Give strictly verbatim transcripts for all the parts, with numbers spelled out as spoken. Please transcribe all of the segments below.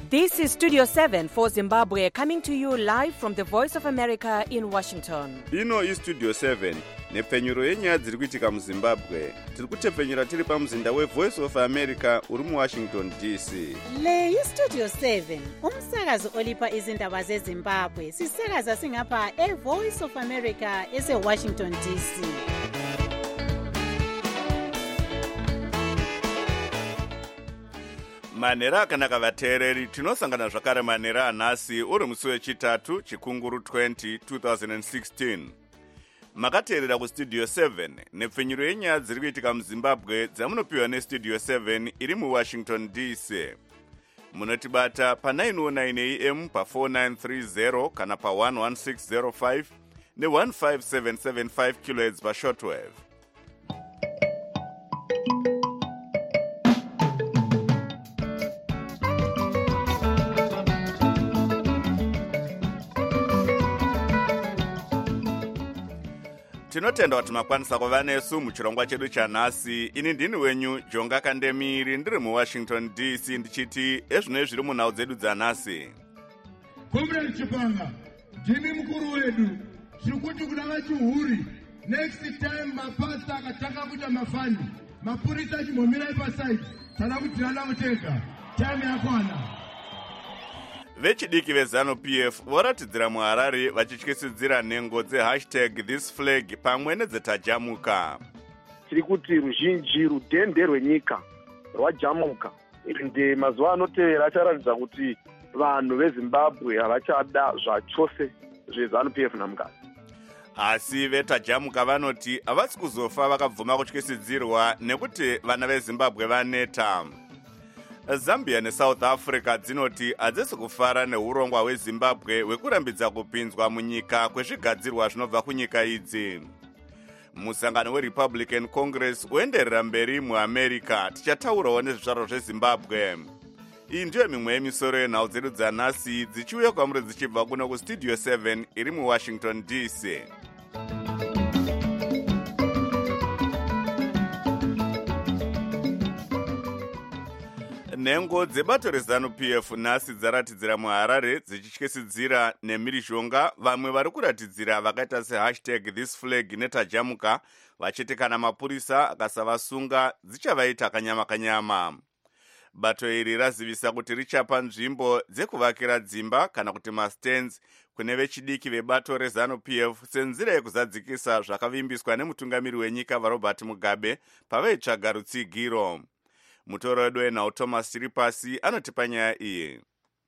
This is Studio seven for Zimbabwe, coming to you live from the Voice of America in Washington. Ino is Studio seven, nepfenyuro yenyaya dziri kuitika muZimbabwe. Tiri kutepfenyura tiri pamuzinda weVoice of America uri muWashington D C. Le yi Studio seven, umsakazo olipa izindaba zeZimbabwe. Sisakaza singapha eVoice of America eseWashington D C. Manera akanaka vateereri, tinosangana zvakare manera anhasi uri musi wechitatu chikunguru twenty twenty sixteen. Makateerera kustudio seven nepfenyuro yenyaya dziri kuitika muZimbabwe dzamunopiwa nestudio seven iri muWashington D C. Munotibata pa nine oh nine A M pa four nine three zero kana pa one one six zero five ne one five seven seven five kilohertz pa shortwave. Tinotenda kuti makwanisa kuva nesu muchirongwa chedu chanhasi. Ini ndini wenyu Jonga Kandemiri, ndiri muWashington D C ndichiti ezvino zviri munhau dzedu dzanhasi. Comrade Chipanga, ndimi mukuru wedu, zviri kuti kuda vachihuri. Next time mapasta akataka kuita mafani, mapurisa chimhomira ipaside, tana kuti rana mutega, time yakwana. Vechidiki vezano P F voratidzira muHarare vachityisidzira nhengo dzehashtag this flag pamwe nedzetajamuka. Tiri kuti ruzhinji rudende rwenyika rwajamuka, ende mazuva anotevera acharatidza kuti vanhu veZimbabwe havachada zvachose zvezanu P F naMugabe. Asi vetajamuka vanoti havasi kuzofa vakabvuma kutyisidzirwa nekuti vana veZimbabwe vaneta. Zambia neSouth Africa dzinoti hadzisi kufara neurongwa hweZimbabwe hwekurambidza kupinzwa munyika kwezvigadzirwa zvinobva kunyika idzi. Musangano weRepublican Congress uenderera mberi muAmerica, tichataurawo nezvizvaro zveZimbabwe. Iyi ndiyo mimwe yemisoro yenhau dzedu dzanhasi dzichiuya kwamuri dzichibva kuno kustudio seven iri muWashington D C. Nhengo dzebato rezanu P F nhasi dzaratidzira muHarare dzichityisidzira nemhirizhonga vamwe vari kuratidzira vakaita sehashtag this flag netajamuka vachiti kana mapurisa akasavasunga dzichavaita kanyama kanyama. Bato iri razivisa kuti richapa nzvimbo dzekuvakira dzimba kana kuti mastands kune vechidiki vebato rezanu P F senzira yekuzadzikisa zvakavimbiswa nemutungamiri wenyika vaRobert Mugabe pavaitsvaga rutsigiro. Mutoro wedu wenhau Thomas Chiripasi anotipa nyaya iyi.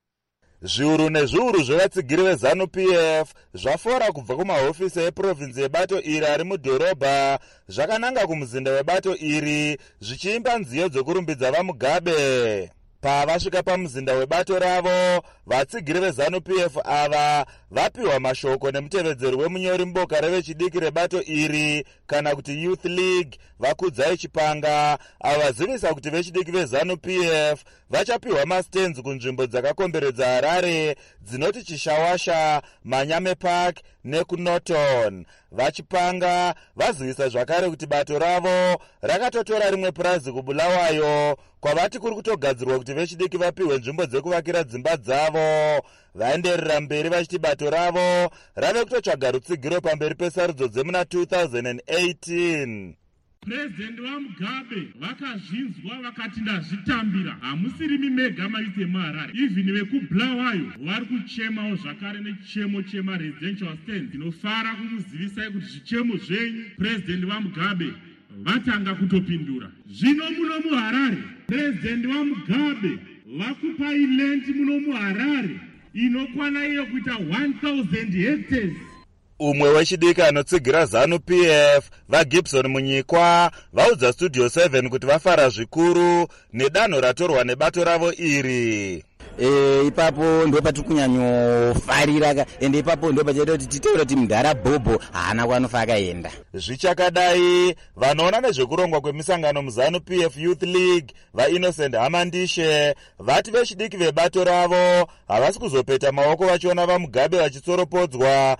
Zviuru nezviuru zvevatsigiri vezanu P F zvafora kubva kumahofisi eprovinsi yebato iri ari mudhorobha zvakananga kumuzinda webato iri zvichiimba nziyo dzokurumbidza vaMugabe. Pavasvika pamuzinda webato ravo, vatsigiri vezanu P F ava vapiwa mashoko nemutevedzeri wemunyori mboka revechidiki rebato iri kana kuti Youth League Vakudzai Chipanga, ava vazivisa kuti vechidiki vezanu P F vachapiwa mastands kunzvimbo dzakakomberedza Harare dzinoti Chishawasha, Manyame Park nekuNorton. Vachipanga vazivisa zvakare kuti bato ravo rakatotora rimwe purazi kuBulawayo kwavati kuri kutogadzirwa kuti vechidiki vapiwe nzvimbo dzekuvakira dzimba dzavo. Vaenderera mberi vachiti bato ravo rave kutotsvaga rutsigiro pamberi pesarudzo dzemuna two thousand eighteen. President waMugabe vakazvinzwa vakati ndazvitambira hamusirimi mega maite muHarare, even vekuBulawayo vari kuchemawo zvakare nechichemo chemaresidential stands. Tinofara kumuzivisai kuti zvichemo zvenyu President waMugabe vatanga kutopindura. Zvino muno muHarare President waMugabe vakupai land muno muHarare inokwana iyo kuita one thousand hectares. Umwe wechidiki anotsigira zanu P F vaGibson Munyikwa vaudza Studio seven kuti vafara zvikuru nedanho ratorwa nebato ravo iri. E, ipapo ndo patiri kunyanyofarira ende ipapo ndo pachaita kuti titeura kuti Mudhara Bhobho haana kwanofa akaenda. Zvichakadai vanoona nezvekurongwa kwemisangano muzanu P F Youth League vaInnocent Hamandishe vati vechidiki vebato ravo havasi kuzopeta maoko vachiona vaMugabe vachitsoropodzwa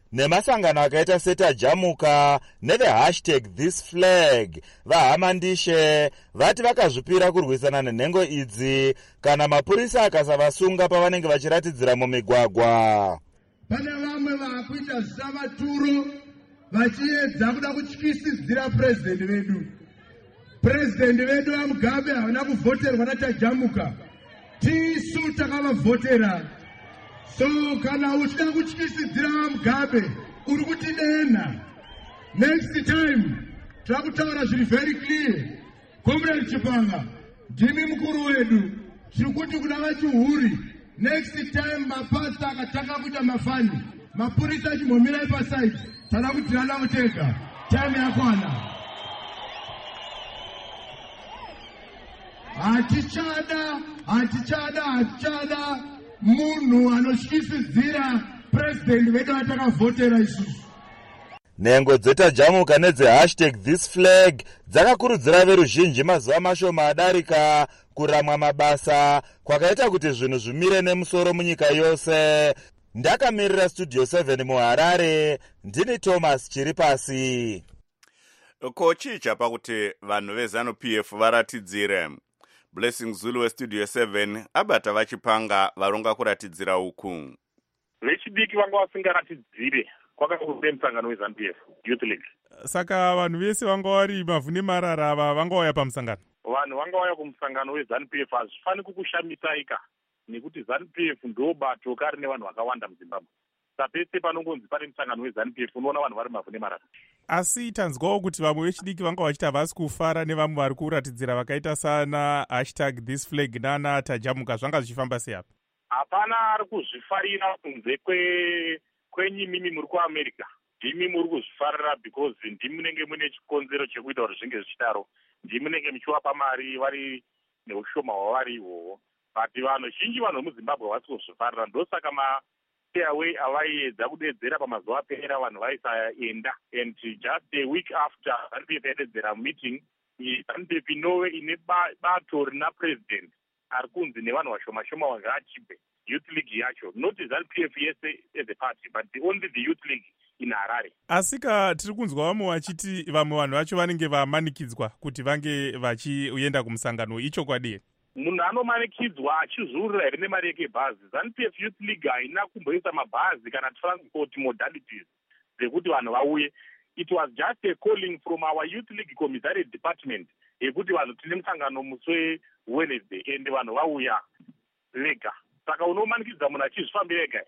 nemasangano akaita setajamuka nethe hashtag this flag vahamandishe vati vakazvipira kurwisana nenhengo idzi kana mapurisa akasavasunga pavanenge vachiratidzira mumigwagwa. Pane vamwe vakuita zvavaturo vachiedza kuda kutyisidzira purezidendi vedu. Purezidendi vedu vaMugabe havana kuvhoterwa natajamuka, tisu takavavhotera. So kana uchida kutyisidzira vaMugabe uri kutidena. Next time takutaura zviri very clear. Comrade Chipanga, ndimi mukuru wedu, tiri kuti kuna vachiHuri. Next time mapasta akataka kuita mafani, mapurisa chimomira ipaside, tada kutirana kuteka. Time yakwana. Hatichada, hatichada, hatichada munhu anotyisidzira purezidendi vedu vatakavhotera isusu. Nhengo dzetajamuka nedze hashtag this flag dzakakurudzira veruzhinji mazuva mashoma adarika kuramwa mabasa kwakaita kuti zvinhu zvimire nemusoro munyika yose. Ndakamirira studio seven muHarare, ndini Thomas Chiripasi. Kochicha pakuti vanhu veZANU-P F varatidzire. Blessing Zulu westudio seven abata vachipanga varonga kuratidzira uku. Vechidiki vanga vasingaratidzire kwakakude musangano weZANU-P F Youth League. Saka vanhu vese vanga vari mavhu nemarara ava vanga vauya pamusangano. Vanhu vanga vauya kumusangano weZANU-P F hazvifani kukushamisaika nekuti ZANU-P F ndo bato kari nevanhu vakawanda muZimbabwe. Sapese panongonzi pane musangano weZANU-P F unoona vanhu vari mavhu nemarara. Asi tanzwawo kuti vamwe vechidiki vanga vachita havasi kufara nevamwe vari kuratidzira vakaita sana hashtag this flag nana tajamuka, zvanga zvichifamba sei apa? Hapana ari kuzvifarira kunze kwe kwenyimimi muri kuAmerica. Ndimi muri kuzvifarira because ndimi munenge mune chikonzero chekuita kuti zvinge zvichidaro. Ndimi munenge muchivapa mari vari neushoma hwavari ihwohwo. But vanhu zhinji vanhu vemuZimbabwe havasi kuzvifarira, ndosaka ma away avaiedza kudedzera pamazuva apera vanhu vaisaenda. And just a week after ZANU-P F yadedzera meeting, ZANU-P F inove ine bato rina president ari kunzi nevanhu vashoma shoma vanga achipe Youth League yacho, not ZANU-P F yese as a party but the only the Youth League in Harare. Asika tiri kunzwa vamwe vachiti vamwe vanhu vacho vanenge vamanikidzwa kuti vange vachienda kumusangano, icho kwadii? Munhu anomanikidzwa achizurira here nemari yake bhazi. ZANU-P F Youth League haina kumboisa mabhazi kana transport modalities dzekuti vanhu vauye. It was just a calling from our Youth League commissariat department yekuti vanhu tine musangano musi Wednesday ende vanhu vauya vega. Saka unomanikidza munhu achizvifambira ega.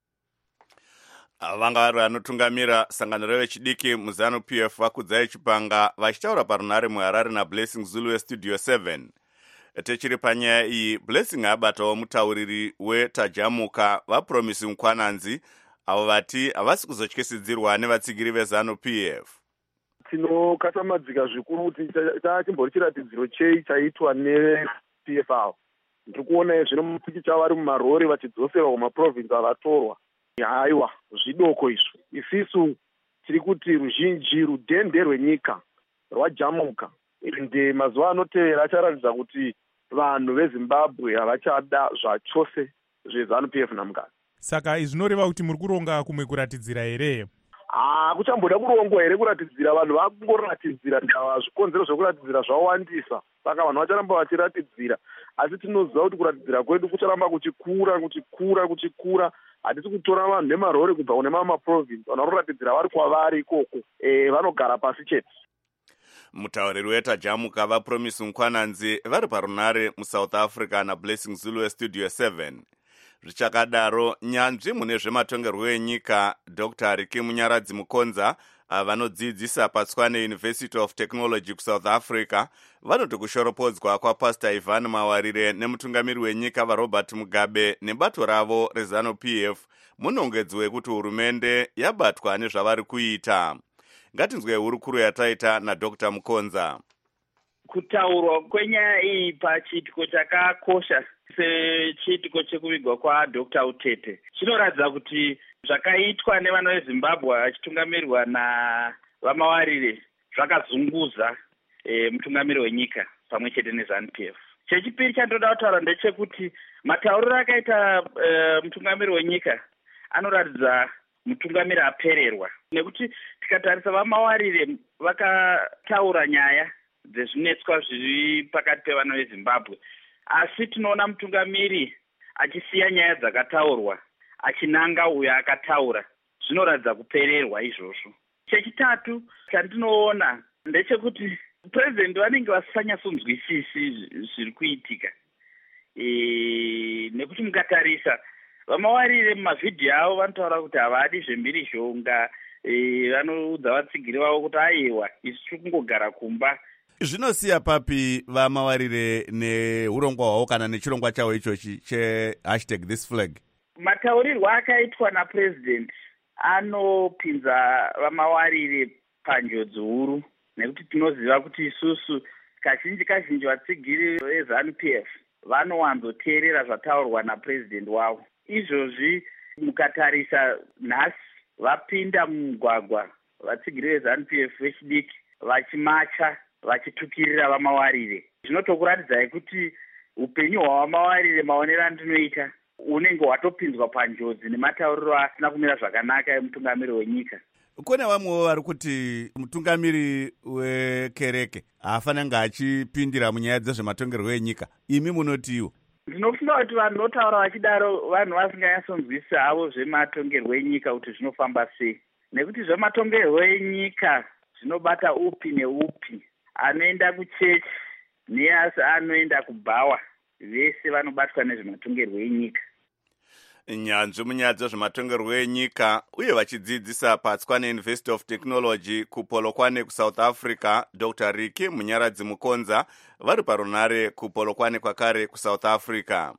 Vanga vari vanotungamira sangano revechidiki muZANU-P F vakudzai Chipanga vachitaura parunare muHarare naBlessing Zulu westudio seven. Techiri panyaya iyi, Blessing abatawo mutauriri wetajamuka vaPromisi Mukwananzi avo vati havasi kuzotyisidzirwa nevatsigiri veZANU-P F. Tinokatsamadzika zvikuru kuti chachimbori chiratidziro chei chaitwa neP F avo. Ndiri kuona zvino mupikicha vari mumarori vachidzoserwa kumaprovinsi avatorwa. Haiwa, zvidoko izvo. Isisu tiri kuti ruzhinji rudhende rwenyika rwajamuka ende mazuva anotevera acharatidza kuti vanhu veZimbabwe havachada zvachose zveZANU-P F naMugabe. Saka izvi zvinoreva kuti muri kuronga kumwe kuratidzira here? Ah, kuchamboda kurongwa here kuratidzira, vanhu vakungoratidzira ndava zvikonzero zvekuratidzira zvawandisa. Saka vanhu vacharamba vachiratidzira, asi tinoziva kuti kuratidzira kwedu kucharamba kuchikura kuchikura kuchikura. Hatisi kutora vanhu nemarori kubva kune mamwe maprovinsi, vanhu varoratidzira vari kwavari ikoko, eh vanogara pasi chete. Mutauriri wetajamuka vaPromisi Mukwananzi vari parunare muSouth Africa naBlessing Zulu westudio seven. Zvichakadaro, nyanzvi mune zvematongerwo enyika Doctor Riki Munyaradzi Mukonza vanodzidzisa paTshwane University of Technology kuSouth Africa vanoti kushoropodzwa kwaPastor Ivan Mawarire nemutungamiri wenyika vaRobert Mugabe nebato ravo reZANU-P F munongedzi wekuti hurumende yabatwa nezvavari kuita. Ngatinzwe hurukuru yataita naDoctor Mukonza. Kutaurwa kwenyaya iyi pachiitiko chakakosha sechiitiko chekuvigwa kwaDoctor Utete chinoratidza kuti zvakaitwa nevana veZimbabwe vachitungamirirwa navaMawarire zvakazunguza e, mutungamiri wenyika pamwe chete neZANU-P F. Chechipiri chandoda kutaura ndechekuti matauriro akaita e, mutungamiri wenyika anoratidza mutungamiri apererwa, nekuti tikatarisa vamawarire vakataura nyaya dzezvinetswa zviri pakati pevana vezimbabwe, asi tinoona mutungamiri achisiya nyaya dzakataurwa achinanga uyo akataura. Zvinoratidza kupererwa izvozvo. Chechitatu chandinoona ndechekuti purezidendi vanenge vasanyatsonzwisisi zviri kuitika, e, nekuti mukatarisa vamawarire mumavhidhiyo avo vanotaura kuti havadi zvemhirizhonga, e, vanoudza vatsigiri vavo kuti aiwa isu tiri kungogara kumba. Zvinosiya papi vamawarire neurongwa hwavo kana nechirongwa chavo ichochi chehashtag this flag? Mataurirwo akaitwa napurezidendi anopinza vamawarire panjodzi huru, nekuti tinoziva kuti isusu kazhinji kazhinji vatsigiri veZANU P F vanowanzoteerera zvataurwa napurezidendi wavo. Izvozvi mukatarisa nhasi vapinda mumugwagwa vatsigiri veZANU P F vechidiki vachimacha vachitukirira vamawarire. Zvinotokuratidzai kuti upenyu hwavamawarire maonero andinoita unenge watopinzwa panjodzi nematauriro asina kumira zvakanaka emutungamiri wenyika. Kune vamwewo vari kuti mutungamiri wekereke haafananga achipindira munyaya dzezvematongerwo enyika. Imi munotiwo? Ndinofunga kuti vanhu votaura vachidaro vanhu vasinganyatsonzwisisa havo zvematongerwo enyika kuti zvinofamba sei, nekuti zvematongerwo enyika zvinobata upi neupi. Anoenda kuchechi neasi anoenda kubhawa, vese vanobatwa nezvematongerwo enyika. Nyanzvi munyaya dzezvematongerwo enyika uye vachidzidzisa paTswane University of Technology kuPolokwane kuSouth Africa, Doctor Ricky Munyaradzi Mukonza vari parunare kuPolokwane kwakare kuSouth Africa.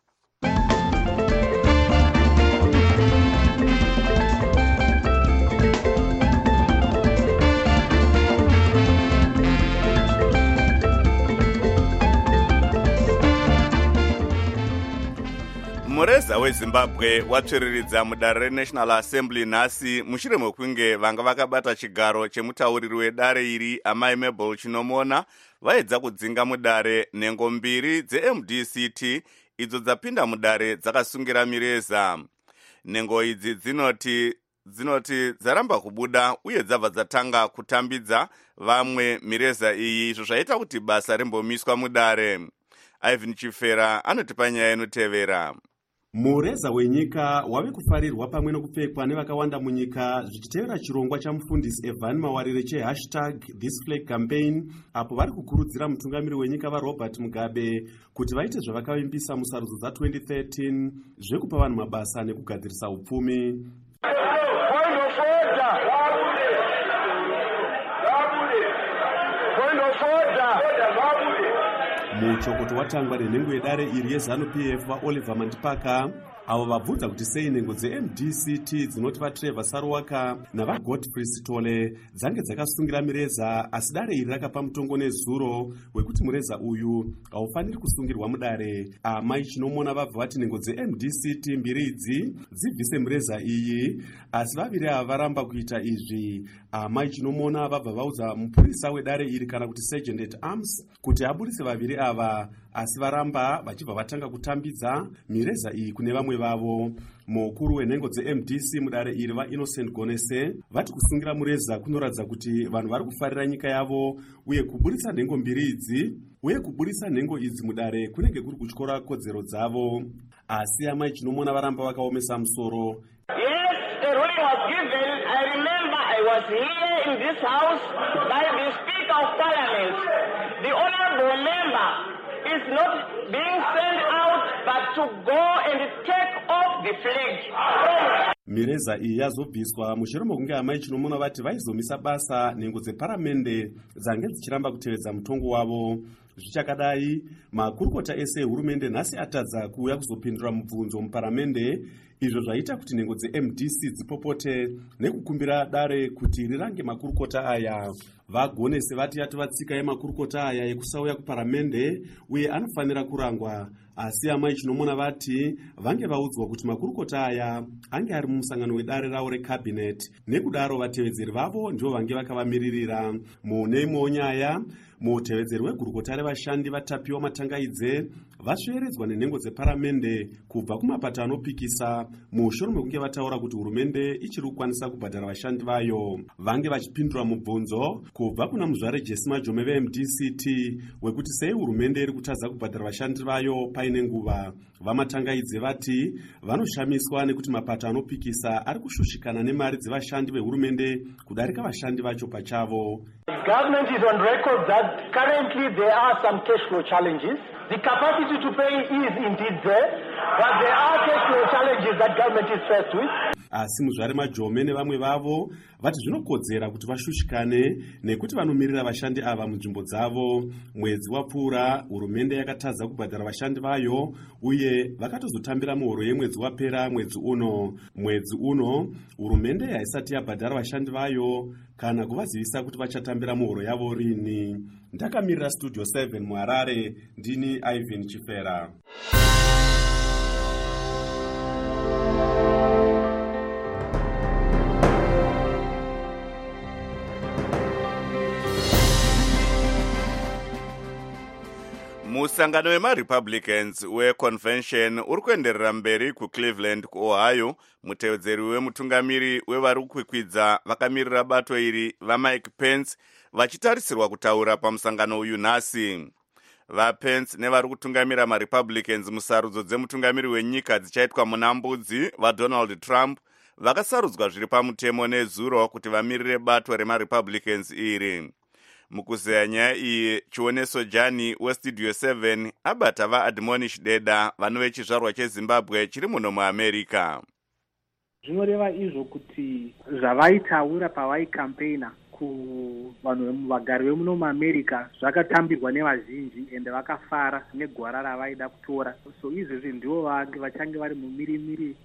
Mureza weZimbabwe watsviriridza mudare reNational Assembly nhasi mushure mekunge vanga vakabata chigaro chemutauriri wedare iri Amai Mabel Chinomona vaedza kudzinga mudare nhengo mbiri dze-M D C T idzo dzapinda mudare dzakasungira mireza. Nhengo idzi dzinoti dzinoti dzaramba kubuda uye dzabva dzatanga kutambidza vamwe mireza iyi, izvo zvaita kuti basa rimbomiswa mudare. Ivan Chifera anotipa nyaya inotevera. Mureza wenyika wave kufarirwa pamwe nokupfekwa nevakawanda munyika zvichitevera chirongwa chamufundisi Evan Mawarire chehashtag this flag campaign, apo vari kukurudzira mutungamiri wenyika vaRobert Mugabe kuti vaite zvavakavimbisa musarudzo dza-twenty thirteen zvekupa vanhu mabasa nekugadzirisa upfumi. Muchokoto watangwa nenhengo yedare iri yeZANU P F vaOliver Mandipaka, avo vabvunza kuti sei nhengo dze-M D C T dzinoti vaTrevor Saruwaka navaGodfrey Sitole dzange dzakasungira mireza, asi dare iri rakapa mutongo nezuro wekuti mureza uyu haufaniri kusungirwa mudare. Amai Chinomona vabva vati nhengo dze-M D C T mbiri idzi dzibvise mireza iyi, asi vaviri ava varamba kuita izvi. Amai Chinomona vabva vaudza mupurisa wedare iri kana kuti Sergeant at Arms kuti aburitse vaviri ava, asi varamba vachibva vatanga kutambidza mireza iyi kune vamwe vavo. Mukuru wenhengo dze-M D C mudare iri vaInnocent Gonese vati kusungira mureza kunoratidza kuti vanhu vari kufarira nyika yavo uye kuburitsa nhengo mbiri idzi uye kuburitsa nhengo idzi mudare kunenge kuri kutyora kodzero dzavo. Asi Amai Chinomona varamba vakaomesa musoro. Yes, the ruling was given. I remember I was here in this house by the Speaker of Parliament. The honorable member is not being sent out but to go and take off the flag. Mireza iyi yazobviswa mushure mokunge Amai Chinomona vati vaizomisa basa nhengo dzeparamende dzange dzichiramba kutevedza mutongo wavo. Zvichakadai, makurukota ese ehurumende nhasi atadza kuuya kuzopindura mubvunzo muparamende, izvo zvaita kuti nhengo dze-M D C dzipopote nekukumbira dare kuti rirange makurukota aya. vagone sevati yatova tsika yemakurukota aya yekusauya kuparamende uye anofanira kurangwa. Asi amai chinomona vati vange vaudzwa kuti makurukota aya ange ari mumusangano wedare ravo rekabhineti, nekudaro vatevedzeri vavo ndivo vange vakavamiririra. Mune imwewo nyaya, mutevedzeri wegurukota revashandi vatapiwa matangaidze vasvoeredzwa nenhengo dzeparamende kubva kumapato anopikisa mushure mekunge vataura kuti hurumende ichiri kukwanisa kubhadhara vashandi vayo. Vange vachipindura mubvunzo kubva kuna muzvare Jesse Majome ve-M D C T wekuti sei hurumende iri kutadza kubhadhara vashandi vayo paine nguva. Vamatangaidze vati vanoshamiswa nekuti mapato anopikisa ari kushushikana nemari dzevashandi vehurumende kudarika vashandi vacho pachavo. Government is on record that currently there are some cash flow challenges. The capacity to pay is indeed there, but there are cash flow challenges that government is faced with. Asi muzvare Majome nevamwe vavo vati zvinokodzera kuti vashushikane nekuti vanomirira vashandi ava munzvimbo dzavo. Mwedzi wapfuura hurumende yakatadza kubhadhara vashandi vayo uye vakatozotambira muhoro yemwedzi wapera mwedzi uno. Mwedzi uno hurumende haisati yabhadhara vashandi vayo kana kuvazivisa kuti vachatambira muhoro yavo rini. Ndakamirira Studio seven muHarare, ndini Ivan Chifera. Musangano wemaRepublicans weconvention uri kuenderera mberi kuCleveland kuOhio. Mutevedzeri wemutungamiri wevari kukwikwidza vakamirira bato iri vaMike Pence vachitarisirwa kutaura pamusangano uyu nhasi. VaPence nevari kutungamira maRepublicans musarudzo dzemutungamiri wenyika dzichaitwa muna mbudzi vaDonald Trump vakasarudzwa zviri pamutemo nezuro kuti vamirire bato remaRepublicans iri. Mukuzeya nyaya iyi, Chioneso Jani weStudio seven abata vaAdmonish Deda vanove chizvarwa cheZimbabwe chiri muno muAmerica. Zvinoreva izvo kuti zvavaitaura pavaikampena kuvanhu vagari vemuno muAmerica zvakatambirwa nevazhinji ende vakafara negwara ravaida kutora. So izvezvi ndivo vachange vari mumirimiri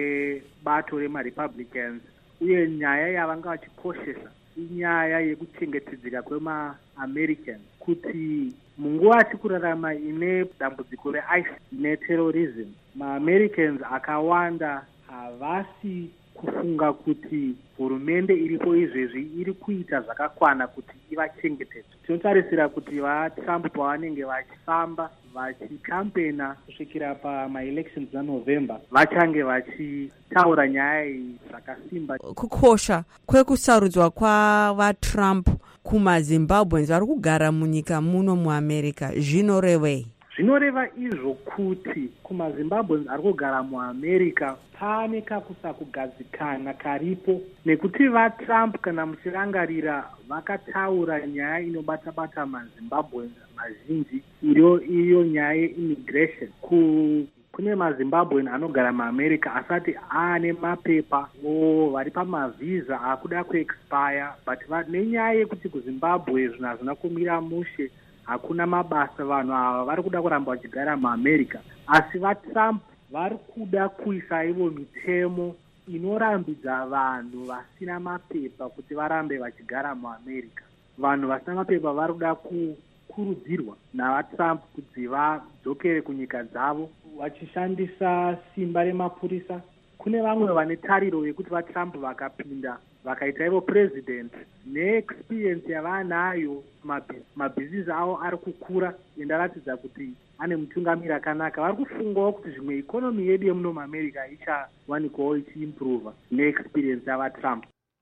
webato remaRepublicans, uye nyaya yavanga vachikoshesa inyaya yekuchengetedzeka kwemaAmerican kuti munguva tikurarama ine dambudziko reISIS neterrorism, maAmericans akawanda havasi kufunga kuti hurumende iripo izvezvi iri kuita zvakakwana kuti ivachengetedze. Tinotarisira kuti vaTrump pavanenge vachifamba vachikampena kusvikira pamaelections aNovember vachange vachitaura nyaya iyi zvakasimba. Kukosha kwekusarudzwa kwavaTrump kumaZimbabweans vari kugara munyika muno muAmerica zvinorevei? Zvinoreva izvo kuti kumaZimbabweans ari kugara muAmerica pane kakusakugadzikana karipo, nekuti vaTrump kana muchirangarira vakataura nyaya inobata-bata maZimbabweans mazhinji iyo iyo nyaya yeimmigration. Ku kune maZimbabwean anogara muAmerica asati aane mapepa o vari pamavhiza akuda kuexpire, but nenyaya yekuti kuZimbabwe zvinhu hazvina kumira mushe, hakuna mabasa, vanhu ava vari kuda kuramba vachigara muAmerica. Asi vaTrump vari kuda kuisa ivo mitemo inorambidza vanhu vasina mapepa kuti varambe vachigara muAmerica. Vanhu vasina mapepa vari kuda kukurudzirwa navaTrump kuti vadzokere kunyika dzavo vachishandisa simba remapurisa. Kune vamwe vane tariro yekuti vaTrump vakapinda vakaita ivo president neexperience yavanayo, mabhizinesi avo ari kukura ende aratidza kuti ane mutungamiri akanaka. Vari kufungawo kuti zvimwe ikonomi yedu yemuno muAmerica ichawanikwawo ichiimprova neexperience yavaTrump.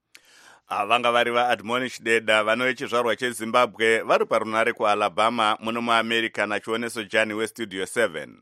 Vanga vari vaAdmonish Deda vanove chizvarwa cheZimbabwe vari parunare kuAlabama muno muAmerica naChioneso Jani weStudio seven.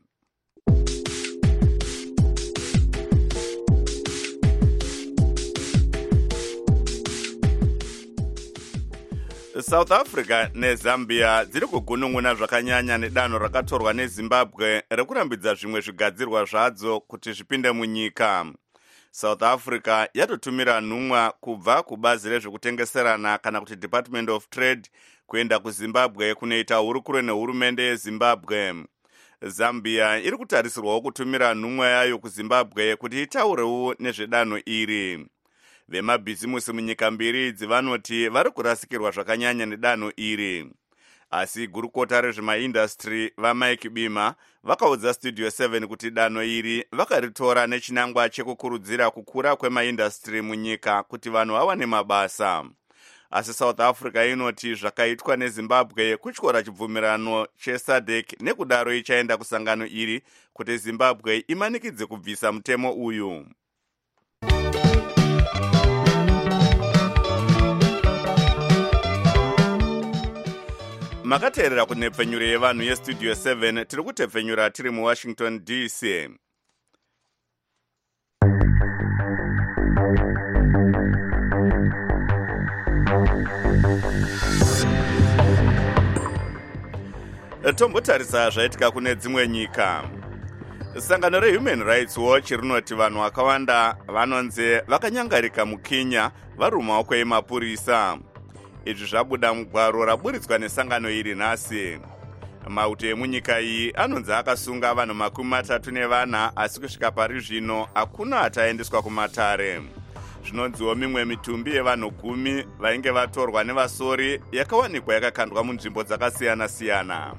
South Africa neZambia dziri kugunun'una zvakanyanya nedanho rakatorwa neZimbabwe rekurambidza zvimwe zvigadzirwa zvadzo kuti zvipinde munyika. South Africa yatotumira nhumwa kubva kubazi rezvekutengeserana kana kuti Department of Trade kuenda kuZimbabwe kunoita hurukuro nehurumende yeZimbabwe. Zambia iri kutarisirwawo kutumira nhumwa yayo kuZimbabwe kuti itaurewo nezvedanho iri. Vemabhizimusi munyika mbiri idzi vanoti vari kurasikirwa zvakanyanya nedanho iri. Asi gurukota rezvemaindastry vaMike Bima vakaudza Studio seven kuti danho iri vakaritora nechinangwa chekukurudzira kukura kwemaindastry munyika kuti vanhu vawane mabasa. Asi South Africa inoti zvakaitwa neZimbabwe kutyora chibvumirano cheSADC nekudaro ichaenda kusangano iri kuti Zimbabwe imanikidze kubvisa mutemo uyu. Makateerera kunepfenyuro yevanhu yeStudio seven, tiri kutepfenyura tiri muWashington D C. Tombotarisa zvaitika kune dzimwe nyika. Sangano reHuman Rights Watch rinoti vanhu vakawanda vanonzi vakanyangarika muKenya vari mumaoko emapurisa. Izvi zvabuda mugwaro raburitswa nesangano iri nhasi. Mauto emunyika iyi anonzi akasunga vanhu makumi matatu nevana, asi kusvika pari zvino hakuna ataendeswa kumatare. Zvinonziwo mimwe mitumbi yevanhu gumi vainge vatorwa nevasori yakawanikwa yakakandwa munzvimbo dzakasiyana-siyana.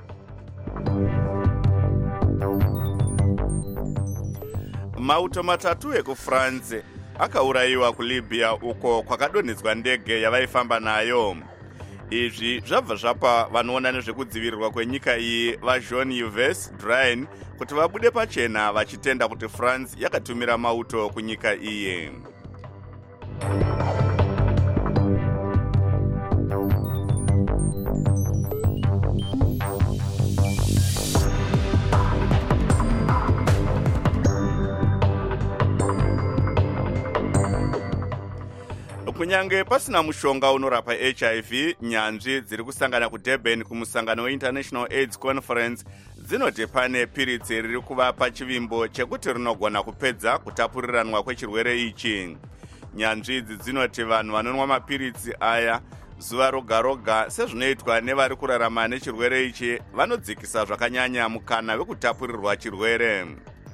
Mauto matatu ekuFrance akaurayiwa kuLibya uko kwakadonhedzwa ndege yavaifamba nayo. Izvi zvabva zvapa vanoona nezvekudzivirirwa kwenyika iyi vaJean-Yves Drian kuti vabude pachena vachitenda kuti France yakatumira mauto kunyika iyi. Kunyange pasina mushonga unorapa H I V, nyanzvi dziri kusangana kuDurban kumusangano weInternational AIDS Conference dzinoti pane piritsi riri kuva pachivimbo chekuti rinogona kupedza kutapuriranwa kwechirwere ichi. Nyanzvi idzi dzinoti vanhu vanonwa mapiritsi aya zuva roga roga sezvinoitwa nevari kurarama nechirwere ichi vanodzikisa zvakanyanya mukana wekutapurirwa chirwere.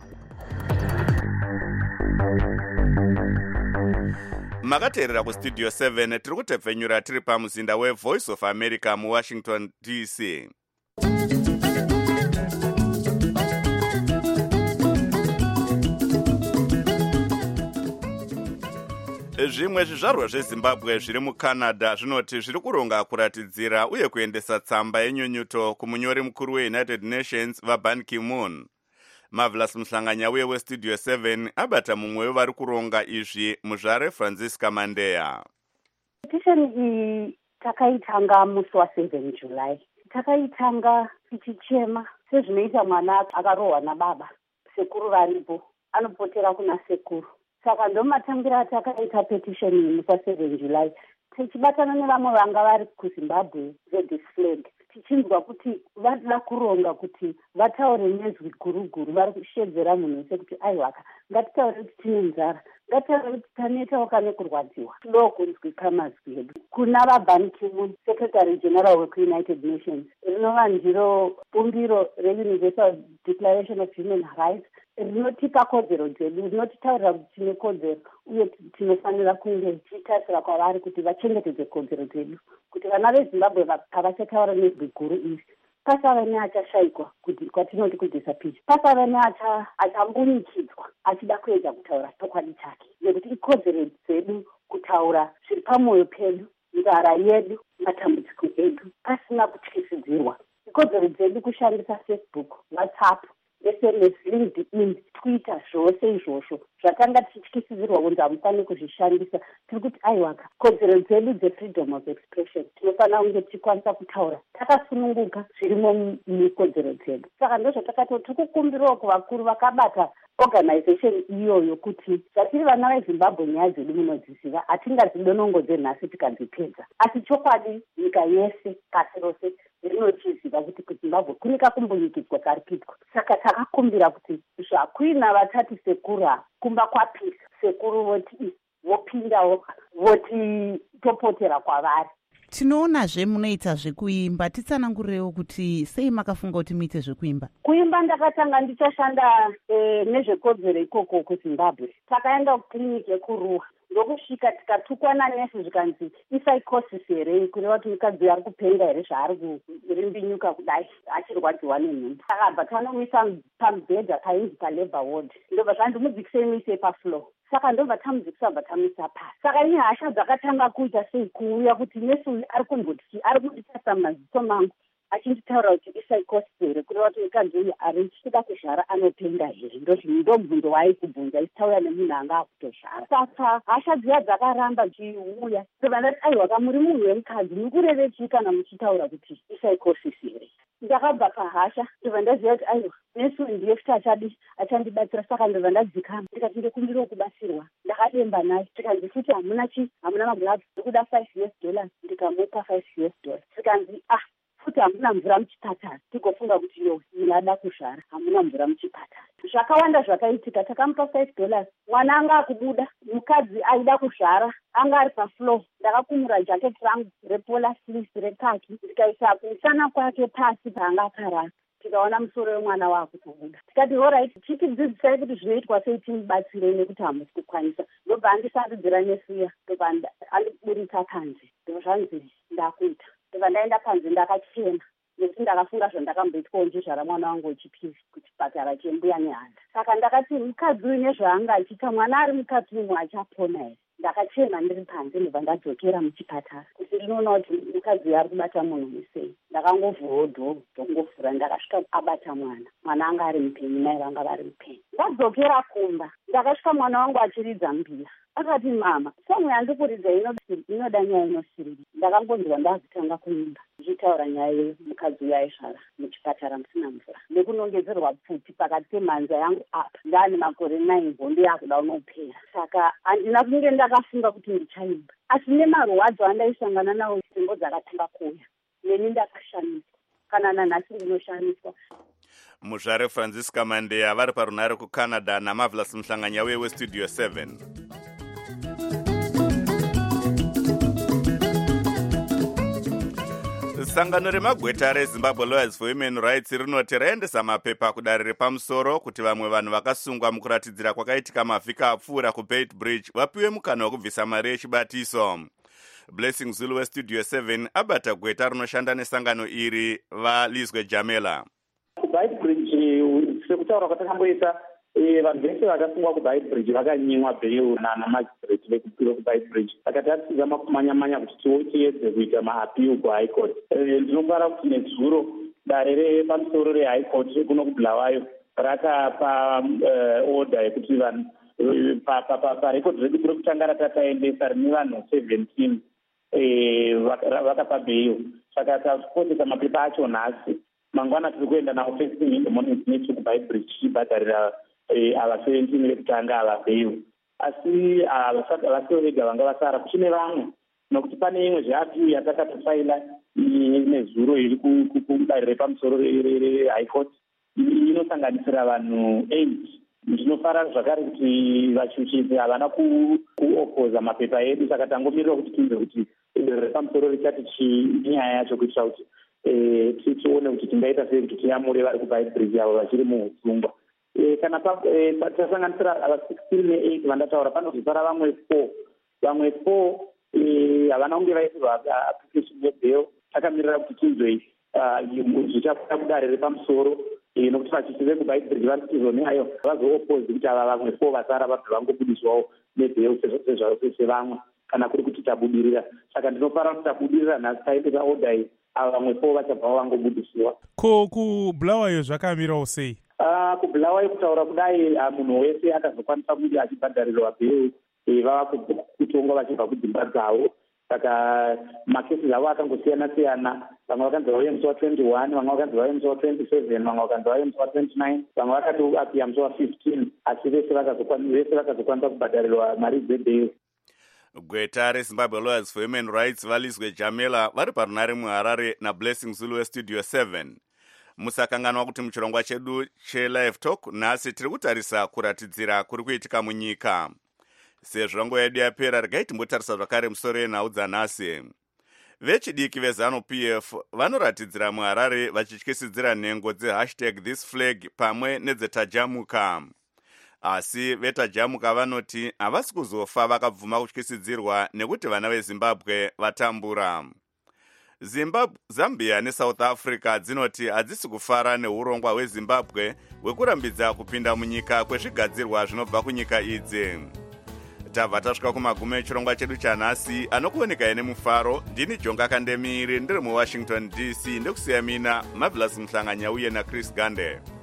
Makateerera kuStudio seven, tiri kutepfenyura tiri pamuzinda weVoice of America muWashington D C. Zvimwe zvizvarwa zveZimbabwe zviri muCanada zvinoti zviri kuronga kuratidzira uye kuendesa tsamba yenyunyuto kumunyori mukuru weUnited Nations vaBan Ki-moon. Marvelous Mhlanganya uye weStudio seven abata mumwe wevari kuronga izvi muzvare Francisca Mandeya. Petition iyi takaitanga musi wa seven July. Takaitanga tichichema sezvinoita mwana akarohwa nababa, sekuru varipo anopotera kuna sekuru. Saka ndomatangira takaita petition iyi musi wa seven July. Tichibatana nevamwe vanga vari kuZimbabwe veThis Flag. Tichinzwa kuti vada kuronga kuti vataure nezwi guruguru, vari kushedzera munhu wese kuti aiwaka ngatitaure kuti tine nzara, ngatitaure kuti tanetawo kane kurwadziwa, tidowo kunzwika mazwi edu. Kuna vaBan Ki-moon, Secretary General weUnited Nations, rinova ndiro bumbiro reUniversal Declaration of Human Rights rinotipa kodzero dzedu, rinotitaurira kuti tine kodzero uye tinofanira kunge tichitasira kwavari kuti vachengetedze kodzero dzedu, kuti vana veZimbabwe pavachataura nezwi guru iri pasava neachashayikwa kuti kwatinoti kudisappear, pasava neachambunyikidzwa achida kuedza kutaura chokwadi chake, nekuti ikodzero dzedu kutaura zviri pamwoyo pedu, nzara yedu, matambudziko edu pasina kutyisidzirwa. Ikodzero dzedu kushandisa Facebook, WhatsApp, S M S, LinkedIn, Twitter, zvose izvozvo zvatanga tichityisidzirwa kunzi hamufaniri kuzvishandisa. Tiri kuti aiwaka kodzero dzedu dzefreedom of expression tinofanira kunge tichikwanisa kutaura takasununguka zvirimo mukodzero dzedu. Saka ndozvatakati tiri kukumbirawo kuvakuru vakabata organization iyoyo kuti zvatiri vana veZimbabwe nyaya dzedu munodziziva, hatingadzidonongodze nhasi tikadzipedza, asi chokwadi nyika yese pasi rose rinochiziva kuti kuZimbabwe kunika kumbunyikidzwa kari kuitwa. Saka takakumbira kuti zvakuina vatati sekura kumba kwapisa, sekuru voti vopindawo voti topotera kwavari. Tinoonazve munoita zvekuimba, titsanangurewo kuti sei makafunga kuti muite zvekuimba? Kuimba ndakatanga ndichashanda e, nezvekodzero ikoko kuZimbabwe. Takaenda kukiriniki yekuruwa ndokusvika tikatukwana nesi zvikanzi ipsychosis here, kureva kuti mukadzi ari kupenga here zvaari kurimbinyuka kudai achirwadziwa nenhumbu. Akabva tanomisa pamubhedha painzi palabour ward, ndobva zvandimudzikisei muise pafloor. Saka ndobva tamudzikisa bva tamisa pasi. Saka ine hasha dzakatanga kuita sei kuuya kuti nesi uyu ari kumboti ari kunditasa maziso mangu achinditaura kuti ipsychosis here, kureva kuti mukadzi uyu ari kuda kuzvara anopenga here. Ndomubvunzo waaikubvunza isitaura nemunhu anga akutozvara. Saka hasha dziya dzakaramba dzichiuya, ndobva ndati aiwa kamuri munhu wemukadzi mukureve chii kana muchitaura kuti ipsychosis here. Ndakabva pahasha ndobva ndaziva kuti aiwa nesi uyu ndiye futi achadi achandibatsira. Saka ndobva ndadzikama ndikati ndikumbira kubatsirwa. Ndakademba naye tikanzi futi hamuna chi hamuna maglavu ndikuda five us dollars. Ndikamupa five us dollars. Tikanzi ah futi hamuna mvura muchipatara. Tigofunga kuti yo ndingada kuzvara hamuna mvura muchipatara. Zvakawanda zvakaitika. Takamupa five dollars. Mwana anga akubuda, mukadzi aida kuzvara anga ari pafloor. Ndakakumura jaketi rangu repola sleeves rekaki ndikaisa kumusana kwake pasi paanga akarara. Tikaona musoro wemwana waakutobuda. Tikati alright, chitidzidzisai kuti zvinoitwa sei timubatsirei nekuti hamusi kukwanisa. Ndobva andisandudzira nesiya, ndobva andiburisa panze. Ndobva zvanzi ndakuita. Ndobva ndaenda panze ndakachena nekuti ndakafunga zvandakamboitwawo njezvara mwana wangu wechipiri kuchipatara chembuya nehanda. Saka ndakati mukadzi uyu nezvaanga achiita mwana ari mukadzi umwe achapona here. Ndakachena ndiri panze ndobva ndadzokera muchipatara kuti ndinoona kuti mukadzi uyu ari kubata munhu musei. Ndakangovhurawo dhoo ndokungofura ndakasvika abata mwana. Mwana anga ari mupenyu, mai vanga vari mupenyu. Ndadzokera kumba ndakasvika mwana wangu achiridza mbira. Akati mama, somwe yandikuridza inoda nyaya inosiriri. Ndakangonzwa ndazitanga kuimba ndichitaura nyaya yemukadzi uyu aizvara muchipatara musina mvura nekunongedzerwa pfuti pakati pemhanza yangu apa. Ndaane makore nine, hondo yakuda unopera. Saka handina kunge ndakafunga kuti ndichaimba, asi nemarwadzo andaisangana nawo nzvimbo dzakatanga kuuya neni ndakashamiswa, kana nanhasi ndinoshamiswa. Muzvare Francisca Mandeya vari parunare kuCanada naMarvelous Mhlanganyauye weStudio seven. Sangano remagweta reZimbabwe Lawyers for Human Rights rinoti raendesa mapepa kudare repamusoro kuti vamwe vanhu vakasungwa mukuratidzira kwakaitika mavhiki apfuura kuBeitbridge vapiwe mukana wekubvisa mari yechibatiso. Blessing Zulu weStudio seven abata gweta rinoshanda nesangano iri vaLizwe Jamela. kuBeitbridge sekutaura kwatakamboita vanhu vese vakasungwa kuBeitbridge vakanyimwa bheil namagistrate vekuBeitbridge vakati atiza makumanyamanya kuti tiedze kuita maappeal kuHigh Court. Ndinofara kuti nezuro dare repamusoro reHigh Court kuno kuBulawayo rakapa order yekuti vanhu parekodhi redu rekutanga ratataendesa rine vanhu seventeen vakapa bheil. Saka tasipotesa mapepa acho nhasi mangwana tiri kuenda nawo first thing in the morning tinechi kuBeitbridge tichibhadharira ava seventeen vekutanga ava bheil. Asi havasiwo vega vanga vasara, kuchine vamwe nokuti pane imwe zveappeal yatakatofaila nezuro iri kudare repamusoro reHigh Court inosanganisira vanhu eight. Ndinofara zvakare kuti vachuchidzi havana kuopoza mapepa edu, saka tangomirira kuti tiunze kuti repamusoro richati chinyaya yacho kuitira kuti tione kuti tingaita sei kuti tiyamure vari kuBeitbridge avo vachiri muusungwa. Kana tasanganisira ava sixteen neeight vandataura panozosara vamwe four vamwe four havana kunge vaisirwa application yebail. Takamirira kuti tinzwe zvichabuda kudare repamusoro nokuti vachichi vekuBeitbridge vari kutizoneayo vazoopozi kuti ava vamwe four vasara vabve vangobudiswawo nebail sezvavo sevamwe kana kuri kuti tabudirira. Saka ndinofara kuti tabudirira nhasi taendesa order iyi ava vamwe four vachabvawo vangobudisiwa. Ko kuBulawayo zvakamirawo sei? Uh, kuBulawayo kutaura kudai munhu wese akazokwanisa kunge achibhadharirwa bheil vava kutongwa vachibva kudzimba dzavo. Saka makesi avo akangosiyana siyana, vamwe vakanzi vauye musi wa twenty-one, vamwe vakanzi vauye musi wa twenty-seven, vamwe vakanzi vauye musi wa twenty-nine, vamwe vakati apiya musi wa fifteen, asi vese vakazokwanisa kubhadharirwa mari dzebheil. Gweta reZimbabwe Lawyers for Human Rights vaLizwe Jamela vari parunare muHarare naBlessing Zulu weStudio seven. Musakanganwa kuti muchirongwa chedu cheLive Talk nhasi tiri kutarisa kuratidzira kuri kuitika munyika. Sezvo nguva yedu yapera regai timbotarisa zvakare musoro yenhau dzanhasi. Vechidiki veZANU-P F vanoratidzira muHarare vachityisidzira nhengo dzehashtag this flag pamwe nedzetajamuka. asi vetajamuka vanoti havasi kuzofa vakabvuma kutyisidzirwa nekuti vana vezimbabwe vatambura. Zimbabwe, Zambia neSouth Africa dzinoti hadzisi kufara neurongwa hweZimbabwe hwekurambidza kupinda munyika kwezvigadzirwa zvinobva kunyika idzi. Tabva tasvika kumagumo echirongwa chedu chanhasi, anokuonekai nemufaro. Ndini Jonga Kandemiri ndiri muWashington D C, ndekusiya mina Marvelous Mhlanganya uye naChris Gande.